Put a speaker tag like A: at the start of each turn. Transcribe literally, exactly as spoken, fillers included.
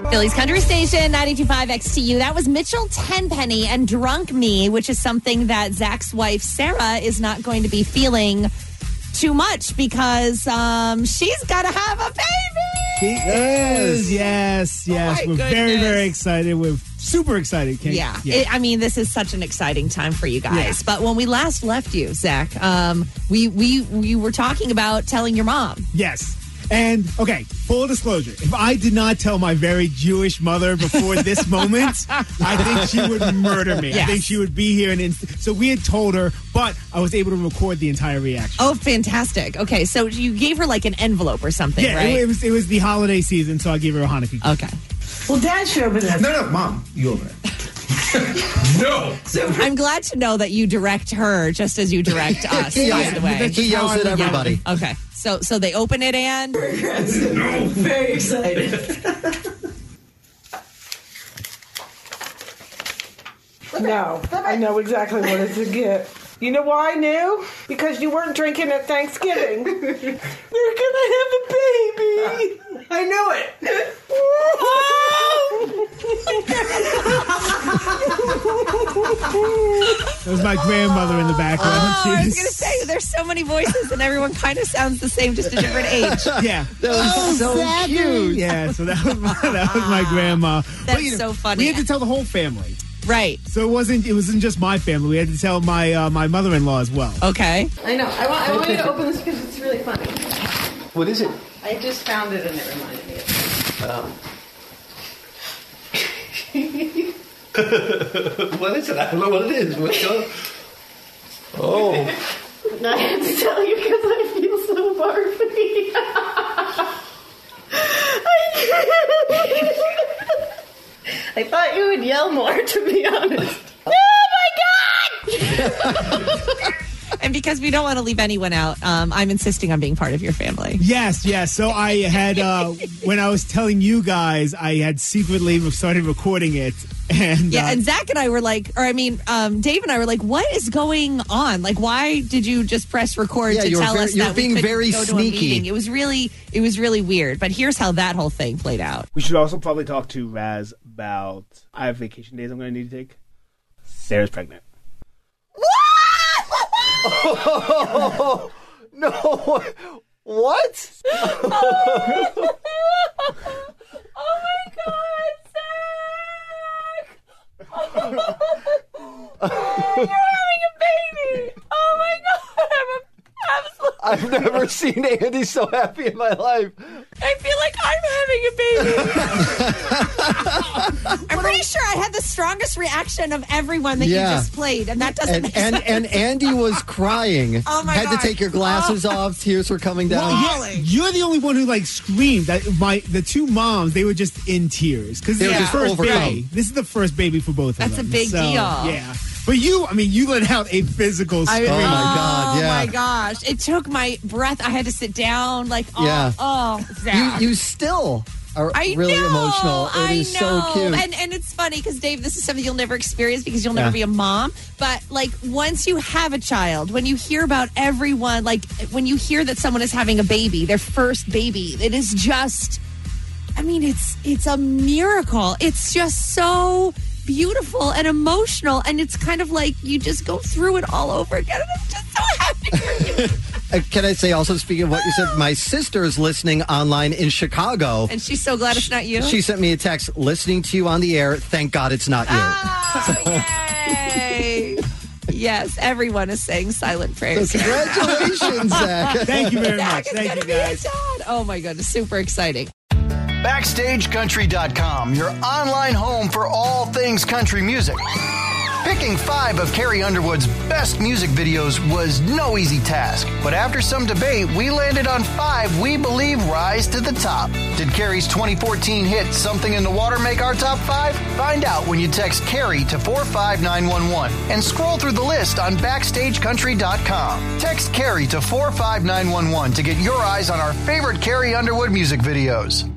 A: Philly's Country Station, ninety-two point five X T U. That was Mitchell Tenpenny and Drunk Me, which is something that Zach's wife, Sarah, is not going to be feeling too much because um, she's got to have a baby.
B: She is. Yes, yes.
A: Oh
B: We're
A: goodness. very,
B: very excited. We're super excited. Can't,
A: yeah.
B: yeah.
A: It, I mean, this is such an exciting time for you guys.
B: Yeah.
A: But when we last left you, Zach, um, we, we, we were talking about telling your mom.
B: Yes. And, okay, full disclosure, if I did not tell my very Jewish mother before this moment, I think she would murder me.
A: Yes.
B: I think she would be here. And so we had told her, but I was able to record the entire reaction.
A: Oh, fantastic. Okay, so you gave her like an envelope or something,
B: yeah,
A: right?
B: it, it was it was the holiday season, so I gave her a Hanukkah gift.
A: Okay.
C: Well, Dad should open that.
D: No, no, Mom, you open it. No.
A: I'm glad to know that you direct her just as you direct us, by
B: Yeah,
A: the way.
E: He yells at everybody.
A: Okay, so so they open it and...
C: No. Very excited. No, I know exactly what it's to get. You know why I knew? Because you weren't drinking at Thanksgiving. You're gonna have a baby. I knew it.
B: That was my grandmother in the background.
A: Oh, I was
B: She
A: going to say, there's so many voices and everyone kind of sounds the same, just a different age.
B: Yeah.
E: That was so cute.
B: Yeah, so that was my, that was my grandma.
A: That's
B: you know,
A: so funny.
B: We had to tell the whole family.
A: Right.
B: So it wasn't it wasn't just my family. We had to tell my uh, my mother-in-law as well.
A: Okay.
F: I know. I want, I want you to open this because it's really funny.
D: What is it?
F: I just found it and it reminded me of
D: Um. What is it? I don't know what it is. What's going on? Oh.
F: it. I had to tell you because I feel so barfy. I thought you would yell more, to be honest. Oh my God!
A: And because we don't want to leave anyone out, um, I'm insisting on being part of your family.
B: Yes, yes. So I had uh, when I was telling you guys, I had secretly started recording it, and
A: Yeah,
B: uh,
A: and Zach and I were like, or I mean, um, Dave and I were like, what is going on? Like, why did you just press record
E: Yeah,
A: to
E: you were
A: tell
E: very-
A: us
E: you were
A: that we
E: being
A: couldn't
E: very
A: go to a
E: sneaky.
A: meeting? It was really, it was really weird. But here's how that whole thing played out.
B: we should also probably talk to Raz about. I have vacation days I'm going to need to take. Sarah's pregnant.
E: Oh, no. What?
A: Oh my God, Zach! Oh, you're having a baby! Oh my God, I'm absolutely.
E: I've never seen Andy so happy in my life.
A: I feel like I'm having a baby. I'm pretty sure I had the strongest reaction of everyone that
E: Yeah.
A: you just played, and that doesn't
E: And
A: make
E: and,
A: sense.
E: and Andy was crying.
A: Oh, my
E: Had
A: God.
E: to take your glasses off. Tears were coming down.
B: Well, yeah, you're the only one who like screamed. That my the two moms, they were just in tears because
E: They
B: this
E: were
B: is
E: just
B: the first
E: overcome.
B: baby. This is the first baby for both
A: That's
B: of
A: a
B: them.
A: big
B: So,
A: deal.
B: Yeah, but you, I mean, you let out a physical
A: I-
B: scream.
E: Oh, my God, yeah.
A: Oh my gosh! It took my breath. I had to sit down. Like, oh,
E: Yeah.
A: oh, Zach.
E: You you still are
A: I
E: really
A: know,
E: emotional. It
A: I
E: is
A: know.
E: so cute.
A: And and it's funny because Dave, this is something you'll never experience because you'll never
E: Yeah.
A: be a mom. But like once you have a child, when you hear about everyone, like when you hear that someone is having a baby, their first baby, it is just. I mean, it's it's a miracle. It's just so beautiful and emotional, and it's kind of like you just go through it all over again. And I'm just so happy for you.
E: Uh, Can I say also, speaking of what you said, my sister is listening online in Chicago.
A: And she's so glad it's not you.
E: She sent me a text, listening to you on the air. Thank God it's not you.
A: Oh, yay. Yes, everyone is saying silent prayers.
E: So congratulations, Zach.
B: Thank you very
A: Zach
B: much.
A: is
B: Thank
A: gonna
B: you
A: be a
B: guys.
A: dad. Oh my goodness, super exciting.
G: Backstage Country dot com, your online home for all things country music. Picking five of Carrie Underwood's best music videos was no easy task, but after some debate, we landed on five we believe rise to the top. Did Carrie's twenty fourteen hit Something in the Water make our top five? Find out when you text Carrie to four five nine one one and scroll through the list on Backstage Country dot com. Text Carrie to four five nine one one to get your eyes on our favorite Carrie Underwood music videos.